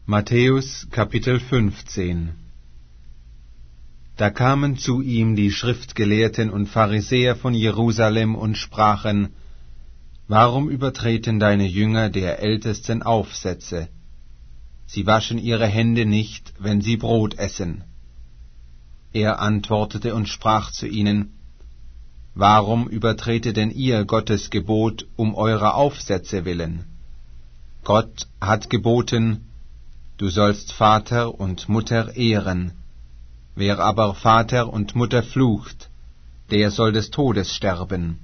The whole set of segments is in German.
Matthäus Kapitel 15. Da kamen zu ihm die Schriftgelehrten und Pharisäer von Jerusalem und sprachen: Warum übertreten deine Jünger der Ältesten Aufsätze? Sie waschen ihre Hände nicht, wenn sie Brot essen. Er antwortete und sprach zu ihnen: Warum übertretet denn ihr Gottes Gebot um eurer Aufsätze willen? Gott hat geboten: Du sollst Vater und Mutter ehren. Wer aber Vater und Mutter flucht, der soll des Todes sterben.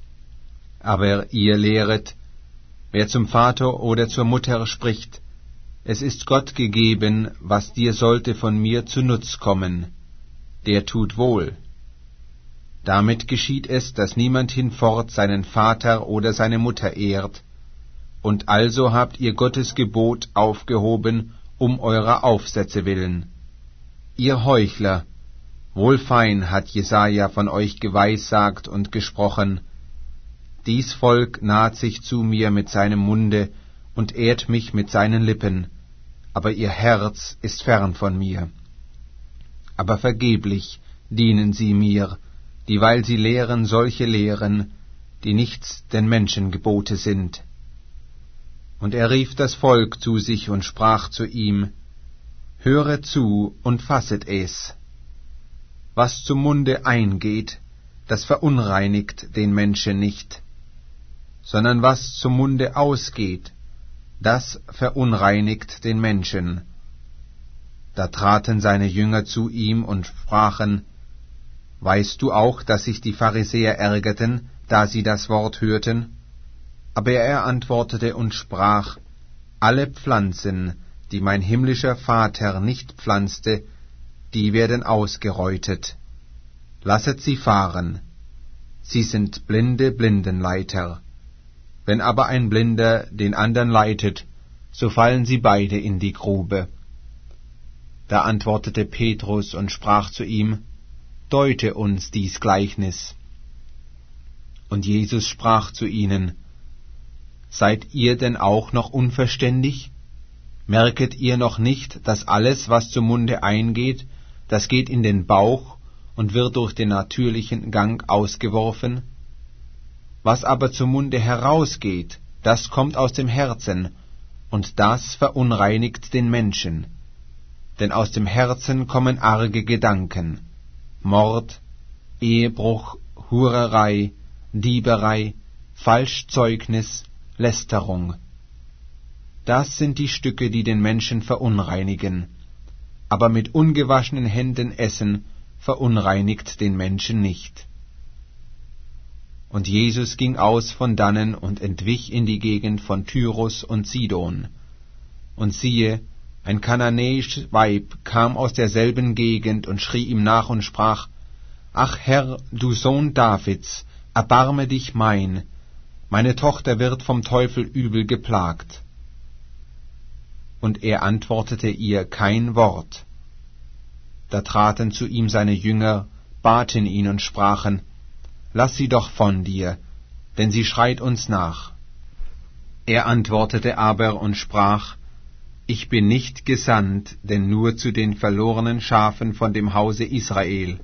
Aber ihr lehret: Wer zum Vater oder zur Mutter spricht: Es ist Gott gegeben, was dir sollte von mir zu Nutz kommen, der tut wohl. Damit geschieht es, dass niemand hinfort seinen Vater oder seine Mutter ehrt, und also habt ihr Gottes Gebot aufgehoben um eurer Aufsätze willen. Ihr Heuchler, wohlfein hat Jesaja von euch geweissagt und gesprochen: Dies Volk naht sich zu mir mit seinem Munde und ehrt mich mit seinen Lippen, aber ihr Herz ist fern von mir. Aber vergeblich dienen sie mir, dieweil sie lehren solche Lehren, die nichts denn Menschengebote sind. Und er rief das Volk zu sich und sprach zu ihm: Höret zu und fasset es. Was zum Munde eingeht, das verunreinigt den Menschen nicht, sondern was zum Munde ausgeht, das verunreinigt den Menschen. Da traten seine Jünger zu ihm und sprachen: Weißt du auch, dass sich die Pharisäer ärgerten, da sie das Wort hörten? Aber er antwortete und sprach: Alle Pflanzen, die mein himmlischer Vater nicht pflanzte, die werden ausgereutet. Lasset sie fahren. Sie sind blinde Blindenleiter. Wenn aber ein Blinder den andern leitet, so fallen sie beide in die Grube. Da antwortete Petrus und sprach zu ihm: Deute uns dies Gleichnis. Und Jesus sprach zu ihnen: Seid ihr denn auch noch unverständig? Merket ihr noch nicht, dass alles, was zum Munde eingeht, das geht in den Bauch und wird durch den natürlichen Gang ausgeworfen? Was aber zum Munde herausgeht, das kommt aus dem Herzen, und das verunreinigt den Menschen. Denn aus dem Herzen kommen arge Gedanken: Mord, Ehebruch, Hurerei, Dieberei, Falschzeugnis, Lästerung. Das sind die Stücke, die den Menschen verunreinigen. Aber mit ungewaschenen Händen essen verunreinigt den Menschen nicht. Und Jesus ging aus von dannen und entwich in die Gegend von Tyrus und Sidon. Und siehe, ein kananäisches Weib kam aus derselben Gegend und schrie ihm nach und sprach: Ach Herr, du Sohn Davids, erbarme dich mein! Meine Tochter wird vom Teufel übel geplagt. Und er antwortete ihr kein Wort. Da traten zu ihm seine Jünger, baten ihn und sprachen: Lass sie doch von dir, denn sie schreit uns nach. Er antwortete aber und sprach: Ich bin nicht gesandt, denn nur zu den verlorenen Schafen von dem Hause Israel.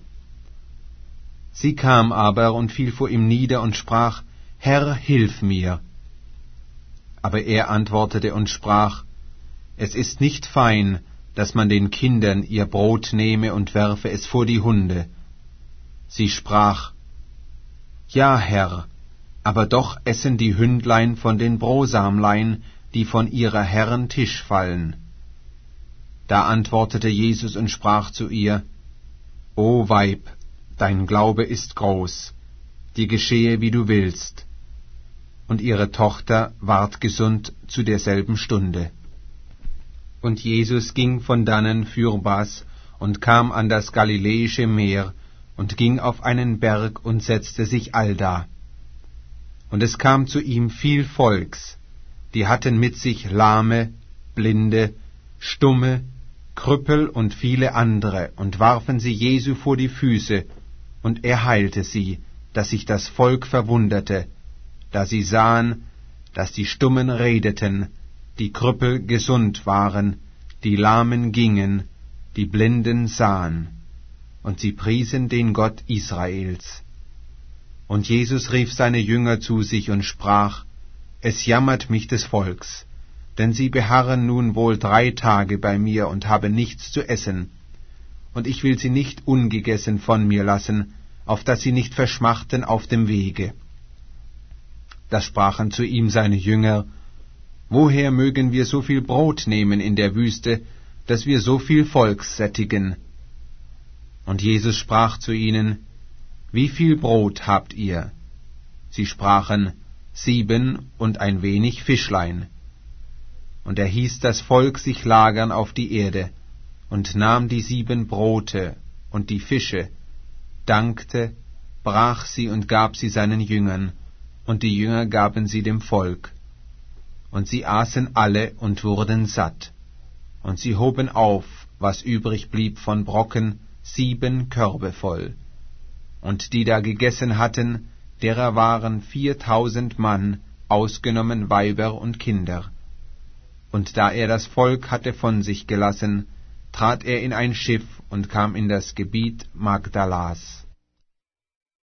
Sie kam aber und fiel vor ihm nieder und sprach: Herr, hilf mir. Aber er antwortete und sprach: Es ist nicht fein, dass man den Kindern ihr Brot nehme und werfe es vor die Hunde. Sie sprach: Ja, Herr, aber doch essen die Hündlein von den Brosamlein, die von ihrer Herren Tisch fallen. Da antwortete Jesus und sprach zu ihr: O Weib, dein Glaube ist groß, dir geschehe, wie du willst. Und ihre Tochter ward gesund zu derselben Stunde. Und Jesus ging von dannen fürbas und kam an das Galiläische Meer und ging auf einen Berg und setzte sich allda. Und es kam zu ihm viel Volks, die hatten mit sich Lahme, Blinde, Stumme, Krüppel und viele andere, und warfen sie Jesu vor die Füße, und er heilte sie, dass sich das Volk verwunderte, da sie sahen, dass die Stummen redeten, die Krüppel gesund waren, die Lahmen gingen, die Blinden sahen, und sie priesen den Gott Israels. Und Jesus rief seine Jünger zu sich und sprach: Es jammert mich des Volks, denn sie beharren nun wohl 3 Tage bei mir und haben nichts zu essen, und ich will sie nicht ungegessen von mir lassen, auf dass sie nicht verschmachten auf dem Wege. Da sprachen zu ihm seine Jünger: Woher mögen wir so viel Brot nehmen in der Wüste, dass wir so viel Volk sättigen? Und Jesus sprach zu ihnen: Wie viel Brot habt ihr? Sie sprachen: 7 und ein wenig Fischlein. Und er hieß das Volk sich lagern auf die Erde, und nahm die 7 Brote und die Fische, dankte, brach sie und gab sie seinen Jüngern, und die Jünger gaben sie dem Volk. Und sie aßen alle und wurden satt. Und sie hoben auf, was übrig blieb von Brocken, 7 Körbe voll. Und die da gegessen hatten, derer waren 4.000 Mann, ausgenommen Weiber und Kinder. Und da er das Volk hatte von sich gelassen, trat er in ein Schiff und kam in das Gebiet Magdalas.